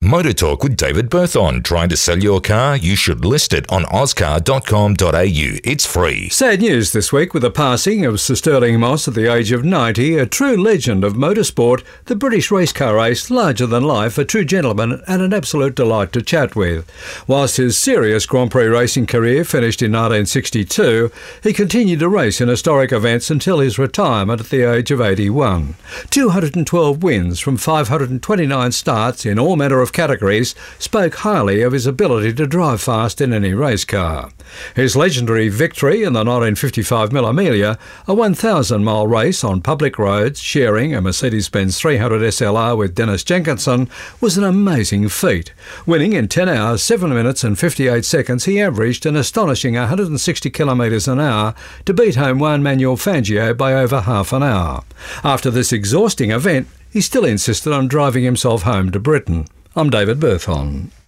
Motor Talk with David Berthon. Trying to sell your car? You should list it on ozcar.com.au. It's free. Sad news this week with the passing of Sir Stirling Moss at the age of 90, a true legend of motorsport, the British race car race, larger than life, a true gentleman and an absolute delight to chat with. Whilst his serious Grand Prix racing career finished in 1962, he continued to race in historic events until his retirement at the age of 81. 212 wins from 529 starts in all manner of categories spoke highly of his ability to drive fast in any race car. His legendary victory in the 1955 Mille Miglia, a 1,000-mile race on public roads sharing a Mercedes-Benz 300 SLR with Dennis Jenkinson, was an amazing feat. Winning in 10 hours, 7 minutes and 58 seconds, he averaged an astonishing 160 kilometres an hour to beat home Juan Manuel Fangio by over half an hour. After this exhausting event, he still insisted on driving himself home to Britain. I'm David Berthon.